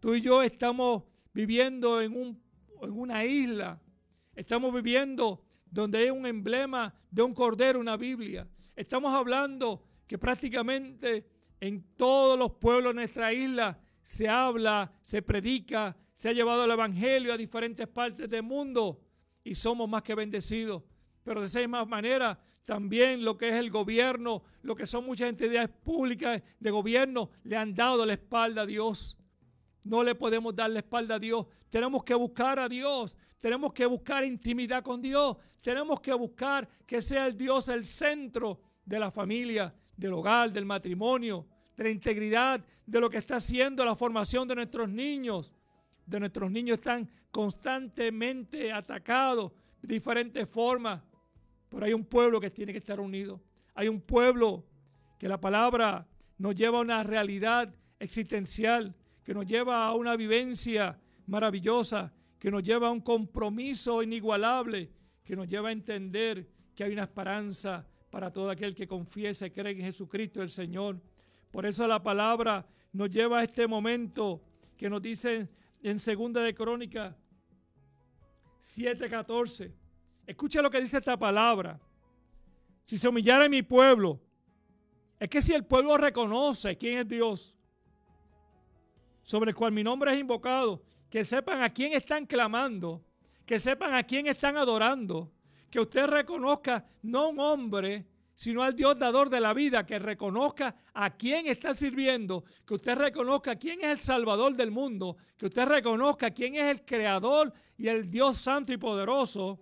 Tú y yo estamos viviendo en, un, en una isla. Estamos viviendo donde hay un emblema de un cordero, una Biblia. Estamos hablando que prácticamente en todos los pueblos de nuestra isla se habla, se predica, se ha llevado el evangelio a diferentes partes del mundo y somos más que bendecidos. Pero de esa misma manera, también lo que es el gobierno, lo que son muchas entidades públicas de gobierno, le han dado la espalda a Dios. No le podemos dar la espalda a Dios. Tenemos que buscar a Dios. Tenemos que buscar intimidad con Dios. Tenemos que buscar que sea el Dios el centro de la familia, del hogar, del matrimonio, de la integridad, de lo que está haciendo la formación de nuestros niños. De nuestros niños están constantemente atacados de diferentes formas. Pero hay un pueblo que tiene que estar unido. Hay un pueblo que la palabra nos lleva a una realidad existencial, que nos lleva a una vivencia maravillosa, que nos lleva a un compromiso inigualable, que nos lleva a entender que hay una esperanza para todo aquel que confiesa y cree en Jesucristo el Señor. Por eso la palabra nos lleva a este momento que nos dice en Segunda de Crónicas siete catorce. Escucha lo que dice esta palabra. Si se humillara mi pueblo, es que si el pueblo reconoce quién es Dios, sobre el cual mi nombre es invocado, que sepan a quién están clamando, que sepan a quién están adorando, que usted reconozca no a un hombre, sino al Dios dador de la vida, que reconozca a quién está sirviendo, que usted reconozca quién es el Salvador del mundo, que usted reconozca quién es el Creador y el Dios Santo y Poderoso,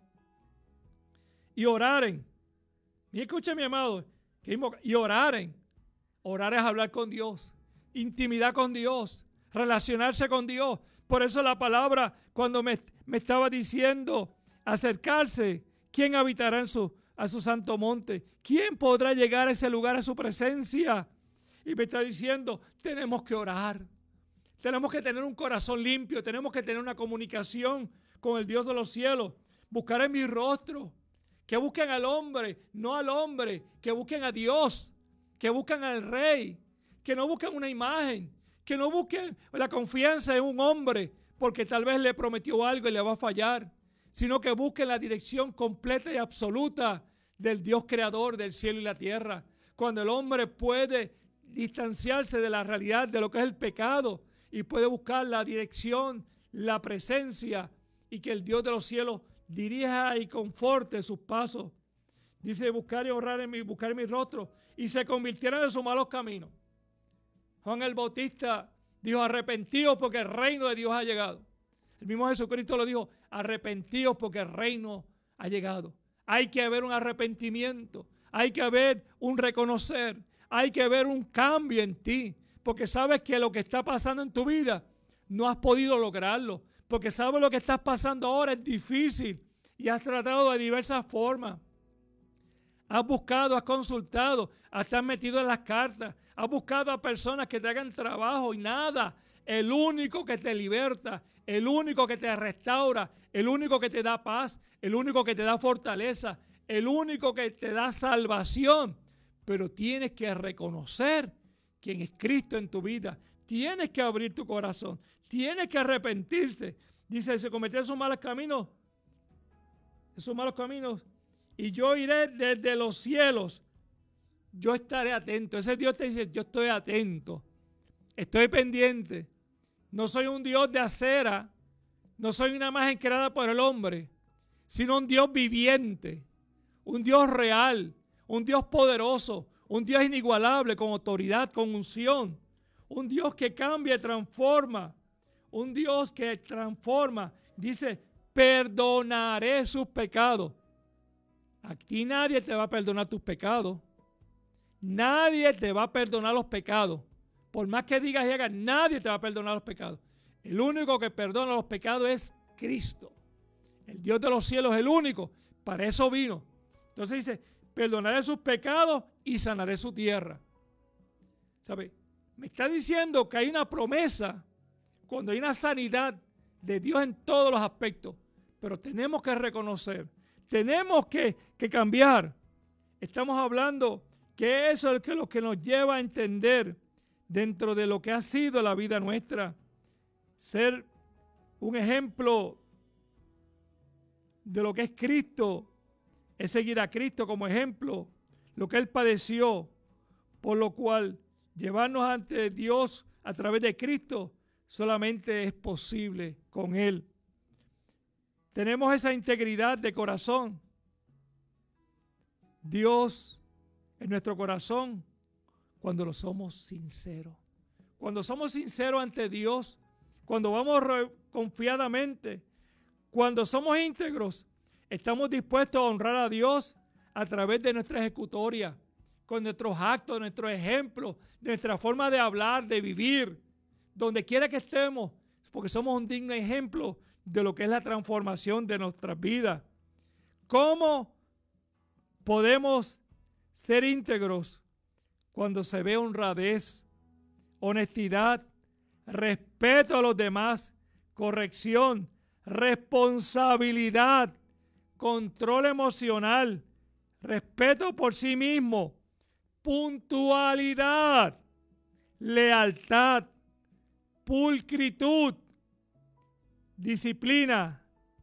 y oraren. Y escuchen, mi amado, que y oraren. Orar es hablar con Dios, intimidad con Dios, relacionarse con Dios. Por eso la palabra, cuando me, me estaba diciendo acercarse, ¿quién habitará en su, a su santo monte? ¿Quién podrá llegar a ese lugar, a su presencia? Y me está diciendo, tenemos que orar. Tenemos que tener un corazón limpio, tenemos que tener una comunicación con el Dios de los cielos. Buscar en mi rostro. Que busquen al hombre, no al hombre, que busquen a Dios, que busquen al Rey, que no busquen una imagen, que no busquen la confianza en un hombre, porque tal vez le prometió algo y le va a fallar, sino que busquen la dirección completa y absoluta del Dios creador del cielo y la tierra. Cuando el hombre puede distanciarse de la realidad de lo que es el pecado y puede buscar la dirección, la presencia y que el Dios de los cielos dirija y conforte sus pasos. Dice, buscar y orar en mi, buscar en mi rostro, y se convirtieron de sus malos caminos. Juan el Bautista dijo, arrepentidos porque el reino de Dios ha llegado. El mismo Jesucristo lo dijo, arrepentidos porque el reino ha llegado. Hay que haber un arrepentimiento, hay que haber un reconocer, hay que haber un cambio en ti, porque sabes que lo que está pasando en tu vida no has podido lograrlo. Porque sabes lo que estás pasando ahora es difícil y has tratado de diversas formas. Has buscado, has consultado, has metido en las cartas, has buscado a personas que te hagan trabajo y nada. El único que te liberta, el único que te restaura, el único que te da paz, el único que te da fortaleza, el único que te da salvación. Pero tienes que reconocer quién es Cristo en tu vida. Tienes que abrir tu corazón. Tienes que arrepentirse. Dice, se cometió esos malos caminos, esos malos caminos, y yo iré desde los cielos. Yo estaré atento. Ese Dios te dice, yo estoy atento. Estoy pendiente. No soy un Dios de acera. No soy una imagen creada por el hombre, sino un Dios viviente. Un Dios real. Un Dios poderoso. Un Dios inigualable, con autoridad, con unción. Un Dios que cambia y transforma. Un Dios que transforma. Dice, perdonaré sus pecados. A ti nadie te va a perdonar tus pecados. Nadie te va a perdonar los pecados. Por más que digas y hagas, nadie te va a perdonar los pecados. El único que perdona los pecados es Cristo. El Dios de los cielos es el único. Para eso vino. Entonces dice, perdonaré sus pecados y sanaré su tierra. ¿Sabe? Me está diciendo que hay una promesa cuando hay una sanidad de Dios en todos los aspectos. Pero tenemos que reconocer, tenemos que, que cambiar. Estamos hablando que eso es lo que nos lleva a entender dentro de lo que ha sido la vida nuestra. ser un ejemplo de lo que es Cristo, es seguir a Cristo como ejemplo, lo que Él padeció, por lo cual llevarnos ante Dios a través de Cristo solamente es posible con Él. Tenemos esa integridad de corazón. Dios en nuestro corazón cuando lo somos sinceros. Cuando somos sinceros ante Dios, cuando vamos confiadamente, cuando somos íntegros, estamos dispuestos a honrar a Dios a través de nuestra ejecutoria, con nuestros actos, nuestros ejemplos, de nuestra forma de hablar, de vivir, donde quiera que estemos, porque somos un digno ejemplo de lo que es la transformación de nuestras vidas. ¿Cómo podemos ser íntegros cuando se ve honradez, honestidad, respeto a los demás, corrección, responsabilidad, control emocional, respeto por sí mismo, puntualidad, lealtad, pulcritud, disciplina,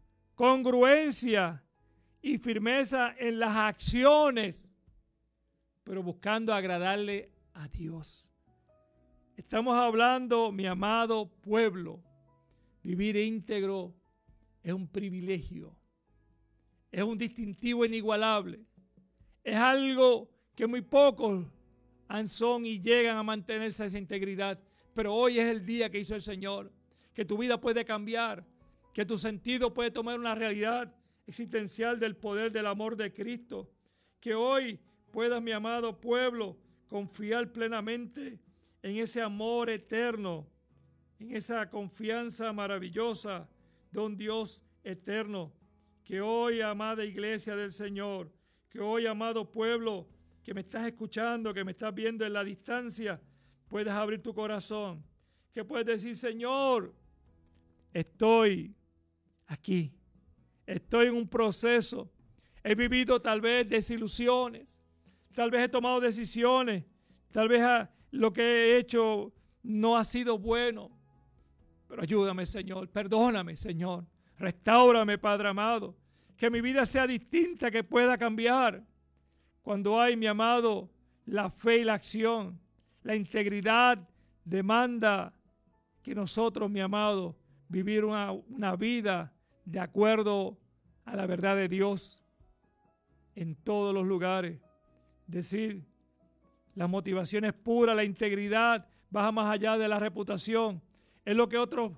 congruencia y firmeza en las acciones, pero buscando agradarle a Dios? Estamos hablando, mi amado pueblo, vivir íntegro es un privilegio, es un distintivo inigualable, es algo que muy pocos son y llegan a mantenerse esa integridad, pero hoy es el día que hizo el Señor, que tu vida puede cambiar, que tu sentido puede tomar una realidad existencial del poder del amor de Cristo, que hoy puedas, mi amado pueblo, confiar plenamente en ese amor eterno, en esa confianza maravillosa de un Dios eterno. Que hoy, amada iglesia del Señor, que hoy, amado pueblo, que me estás escuchando, que me estás viendo en la distancia, puedas abrir tu corazón, que puedes decir: Señor, estoy aquí, estoy en un proceso, he vivido tal vez desilusiones, tal vez he tomado decisiones, tal vez lo que he hecho no ha sido bueno, pero ayúdame, Señor, perdóname, Señor, restáurame, Padre amado, que mi vida sea distinta, que pueda cambiar. Cuando hay, mi amado, la fe y la acción, la integridad demanda que nosotros, mi amado, vivir una, una vida de acuerdo a la verdad de Dios en todos los lugares. Decir, la motivación es pura, la integridad baja más allá de la reputación. Es lo que otros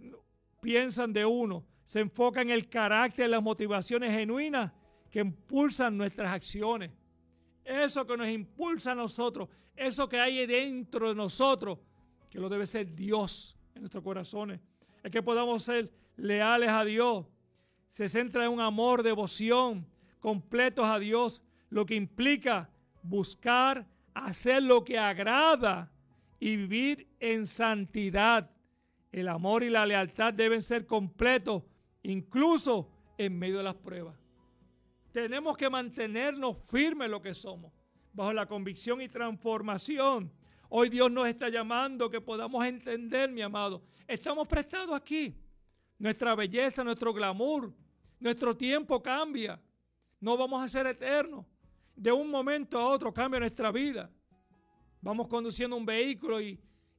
piensan de uno. Se enfoca en el carácter, en las motivaciones genuinas que impulsan nuestras acciones. Eso que nos impulsa a nosotros, eso que hay dentro de nosotros, que lo debe ser Dios en nuestros corazones. Es que podamos ser leales a Dios. Se centra en un amor, devoción, completos a Dios, lo que implica buscar hacer lo que agrada y vivir en santidad. El amor y la lealtad deben ser completos, incluso en medio de las pruebas. Tenemos que mantenernos firmes en lo que somos, bajo la convicción y transformación. Hoy Dios nos está llamando que podamos entender, mi amado. Estamos prestados aquí. Nuestra belleza, nuestro glamour, nuestro tiempo cambia. No vamos a ser eternos. De un momento a otro cambia nuestra vida. Vamos conduciendo un vehículo y,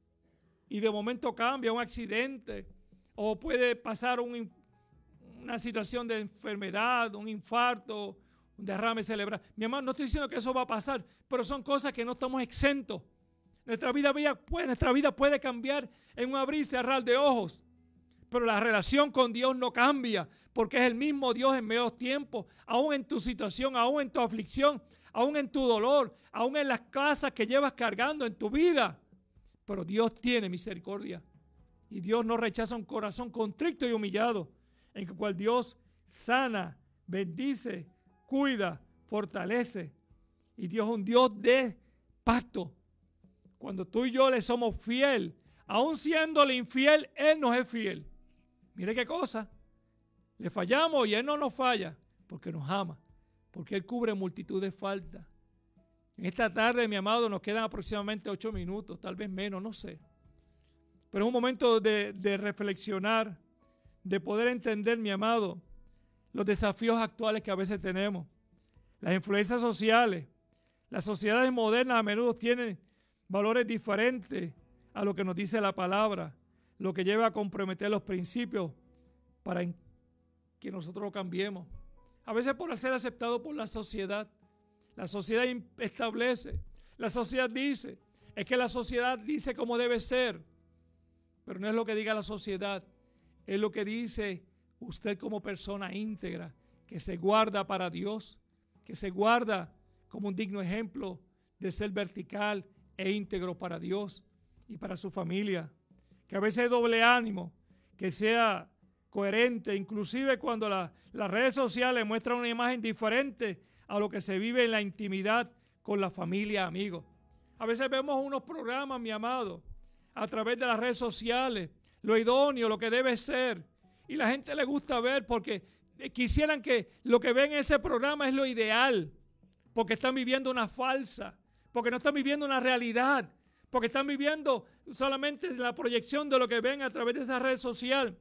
y de momento cambia un accidente. O puede pasar un, una situación de enfermedad, un infarto, un derrame cerebral. Mi hermano, no estoy diciendo que eso va a pasar, pero son cosas que no estamos exentos. Nuestra vida, puede, nuestra vida puede cambiar en un abrir y cerrar de ojos, pero la relación con Dios no cambia, porque es el mismo Dios en medios tiempos, aún en tu situación, aún en tu aflicción, aún en tu dolor, aún en las casas que llevas cargando en tu vida. Pero Dios tiene misericordia y Dios no rechaza un corazón contrito y humillado, en el cual Dios sana, bendice, cuida, fortalece. Y Dios es un Dios de pacto. Cuando tú y yo le somos fiel, aun siéndole infiel, Él nos es fiel. Mire qué cosa. Le fallamos y Él no nos falla porque nos ama, porque Él cubre multitud de faltas. En esta tarde, mi amado, nos quedan aproximadamente ocho minutos, tal vez menos, no sé. pero es un momento de, de reflexionar, de poder entender, mi amado, los desafíos actuales que a veces tenemos, las influencias sociales. Las sociedades modernas a menudo tienen valores diferentes a lo que nos dice la palabra, lo que lleva a comprometer los principios para que nosotros lo cambiemos. A veces por ser aceptado por la sociedad. La sociedad establece, la sociedad dice, es que la sociedad dice cómo debe ser, pero no es lo que diga la sociedad, es lo que dice usted como persona íntegra, que se guarda para Dios, que se guarda como un digno ejemplo de ser vertical e íntegro para Dios y para su familia, que a veces hay doble ánimo, que sea coherente, inclusive cuando la, las redes sociales muestran una imagen diferente a lo que se vive en la intimidad con la familia, amigos. A veces vemos unos programas, mi amado, a través de las redes sociales, lo idóneo, lo que debe ser, y la gente le gusta ver porque quisieran que lo que ven en ese programa es lo ideal, porque están viviendo una falsa, porque no están viviendo una realidad, porque están viviendo solamente la proyección de lo que ven a través de esa red social.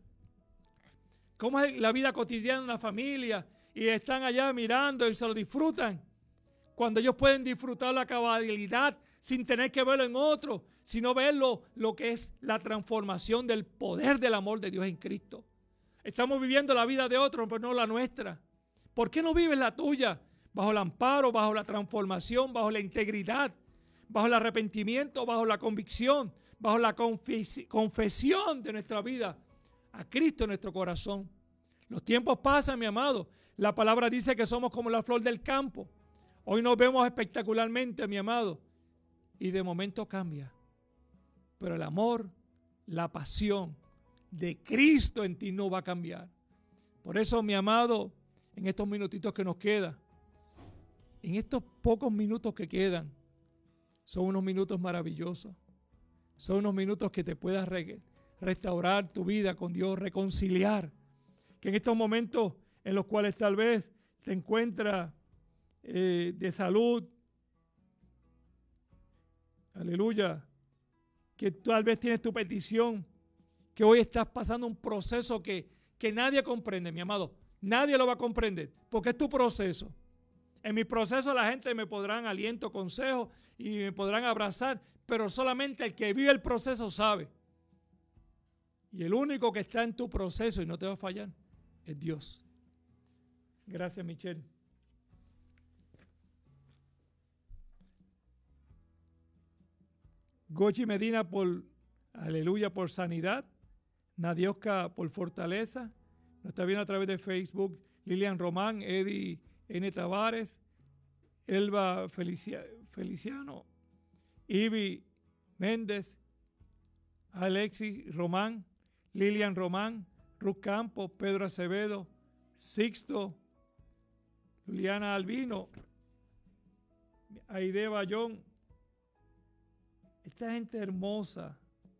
¿Cómo es la vida cotidiana de una familia? Y están allá mirando y se lo disfrutan, cuando ellos pueden disfrutar la cabalidad sin tener que verlo en otro, sino verlo lo que es la transformación del poder del amor de Dios en Cristo. Estamos viviendo la vida de otros, pero no la nuestra. ¿Por qué no vives la tuya? Bajo el amparo, bajo la transformación, bajo la integridad, bajo el arrepentimiento, bajo la convicción, bajo la confes- confesión de nuestra vida a Cristo en nuestro corazón. Los tiempos pasan, mi amado. La palabra dice que somos como la flor del campo. Hoy nos vemos espectacularmente, mi amado, y de momento cambia. Pero el amor, la pasión de Cristo en ti no va a cambiar. Por eso, mi amado, en estos minutitos que nos quedan, en estos pocos minutos que quedan, son unos minutos maravillosos. Son unos minutos que te puedas re- restaurar tu vida con Dios, reconciliar. Que en estos momentos en los cuales tal vez te encuentras eh, de salud, aleluya, que tal vez tienes tu petición, que hoy estás pasando un proceso que, que nadie comprende, mi amado. Nadie lo va a comprender, porque es tu proceso. En mi proceso la gente me podrán aliento, consejo y me podrán abrazar, pero solamente el que vive el proceso sabe. Y el único que está en tu proceso y no te va a fallar es Dios. Gracias, Michelle. Gochi Medina por, aleluya, por sanidad. Nadioska por fortaleza. Nos está viendo a través de Facebook. Lilian Román, Eddie N. Tavares, Elba Felicia, Feliciano, Ivy Méndez, Alexis Román, Lilian Román, Ruth Campos, Pedro Acevedo, Sixto, Juliana Albino, Aide Bayón. Esta gente hermosa.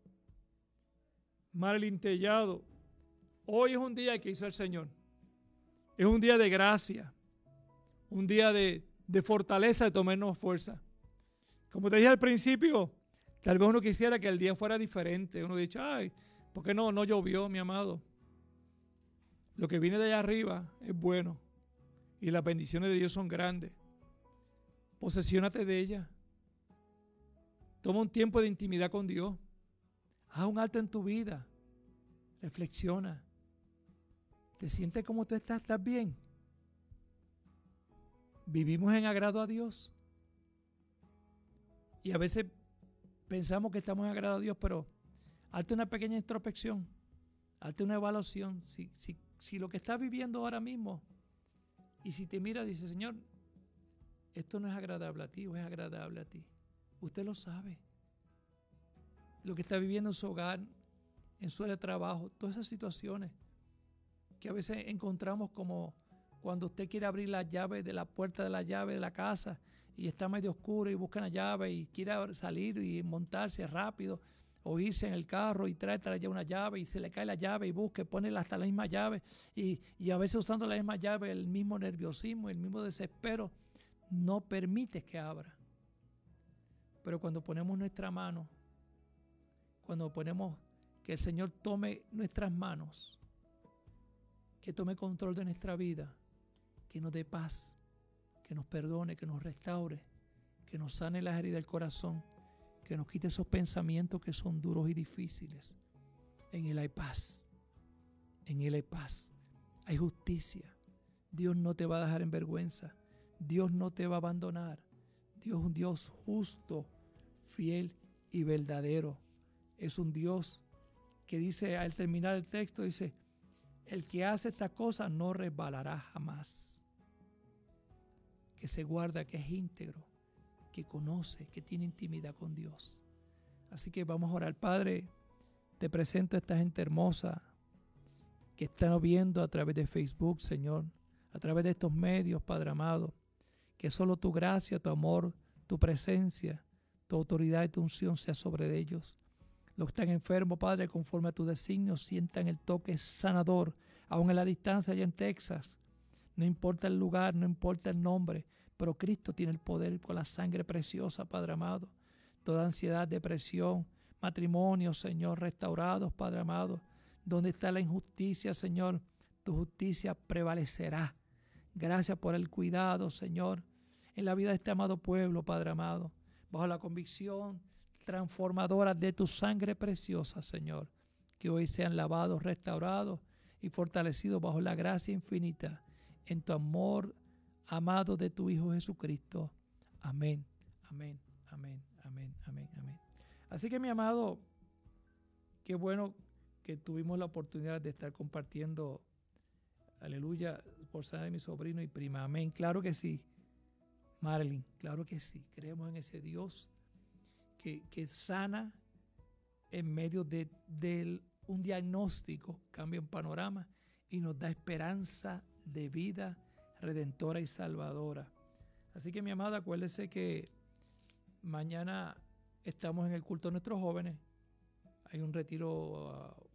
Marilyn Tellado. Hoy es un día que hizo el Señor. Es un día de gracia. Un día de, de fortaleza, de tomarnos fuerza. Como te dije al principio, tal vez uno quisiera que el día fuera diferente. Uno dice, ay, ¿por qué no, no llovió, mi amado? Lo que viene de allá arriba es bueno. Y las bendiciones de Dios son grandes. Posesiónate de ellas. Toma un tiempo de intimidad con Dios. Haz un alto en tu vida. Reflexiona. ¿Te sientes como tú estás? ¿Estás bien? ¿Vivimos en agrado a Dios? Y a veces pensamos que estamos en agrado a Dios, pero hazte una pequeña introspección. Hazte una evaluación. Si, si, si lo que estás viviendo ahora mismo, y si te mira, dice, Señor, esto no es agradable a ti o es agradable a ti. Usted lo sabe. Lo que está viviendo en su hogar, en su área de trabajo, todas esas situaciones que a veces encontramos como cuando usted quiere abrir la llave de la puerta de la llave de la casa y está medio oscuro y busca la llave y quiere salir y montarse rápido o irse en el carro y trae ya una llave y se le cae la llave y busca y pone hasta la misma llave y, y a veces usando la misma llave el mismo nerviosismo, el mismo desespero no permite que abra. Pero cuando ponemos nuestra mano, cuando ponemos Que el Señor tome nuestras manos, que tome control de nuestra vida, que nos dé paz, que nos perdone, que nos restaure, que nos sane las heridas del corazón, que nos quite esos pensamientos que son duros y difíciles. En Él hay paz, en Él hay paz, hay justicia. Dios no te va a dejar en vergüenza, Dios no te va a abandonar. Dios es un Dios justo, fiel y verdadero. Es un Dios que dice, al terminar el texto, dice, el que hace esta cosa no resbalará jamás. Que se guarda, que es íntegro, que conoce, que tiene intimidad con Dios. Así que vamos a orar. Padre, te presento a esta gente hermosa que están viendo a través de Facebook, Señor, a través de estos medios, Padre amado, que solo tu gracia, tu amor, tu presencia, tu autoridad y tu unción sea sobre ellos. Los que están enfermos, Padre, conforme a tu designio, sientan el toque sanador, aún en la distancia allá en Texas. No importa el lugar, no importa el nombre, pero Cristo tiene el poder con la sangre preciosa, Padre amado. Toda ansiedad, depresión, matrimonio, Señor, restaurados, Padre amado. Donde está la injusticia, Señor, tu justicia prevalecerá. Gracias por el cuidado, Señor, en la vida de este amado pueblo, Padre amado, bajo la convicción transformadora de tu sangre preciosa, Señor, que hoy sean lavados, restaurados y fortalecidos bajo la gracia infinita en tu amor amado de tu Hijo Jesucristo. Amén, amén, amén, amén, amén, amén. Así que, mi amado, qué bueno que tuvimos la oportunidad de estar compartiendo, aleluya, por sana de mi sobrino y prima. Amén, claro que sí. Marilyn, claro que sí. Creemos en ese Dios que, que sana en medio de, de un diagnóstico, cambia un panorama y nos da esperanza de vida redentora y salvadora. Así que, mi amada, acuérdese que mañana estamos en el culto de nuestros jóvenes. Hay un retiro uh,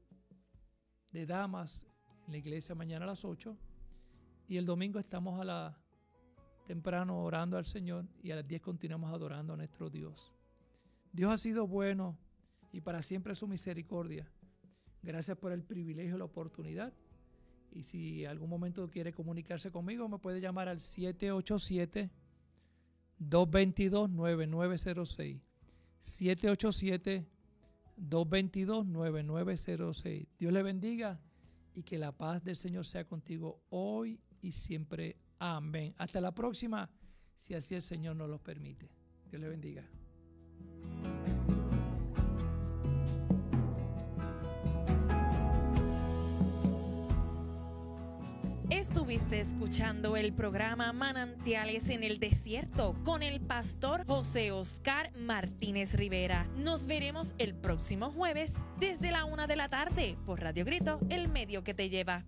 de damas en la iglesia mañana a las ocho. Y el domingo estamos a la temprano orando al Señor y a las diez continuamos adorando a nuestro Dios. Dios ha sido bueno y para siempre su misericordia. Gracias por el privilegio y la oportunidad. Y si algún momento quiere comunicarse conmigo, me puede llamar al siete ocho siete, dos dos dos, nueve nueve cero seis. siete ocho siete, dos dos dos, nueve nueve cero seis. Dios le bendiga y que la paz del Señor sea contigo hoy y siempre. Amén. Hasta la próxima, si así el Señor nos lo permite. Dios le bendiga. Estuviste escuchando el programa Manantiales en el Desierto con el pastor José Oscar Martínez Rivera. Nos veremos el próximo jueves desde la una de la tarde por Radio Grito, el medio que te lleva.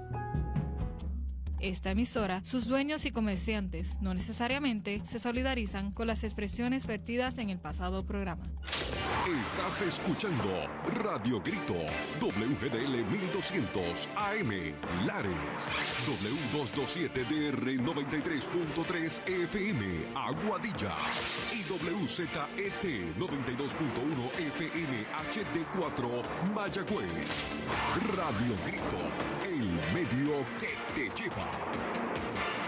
Esta emisora, sus dueños y comerciantes no necesariamente se solidarizan con las expresiones vertidas en el pasado programa. Estás escuchando Radio Grito, W G D L mil doscientos A M, Lares, W doscientos veintisiete D R noventa y tres punto tres F M, Aguadilla, y W Z E T noventa y dos punto uno F M H D cuatro, Mayagüez. Radio Grito, el medio que te lleva.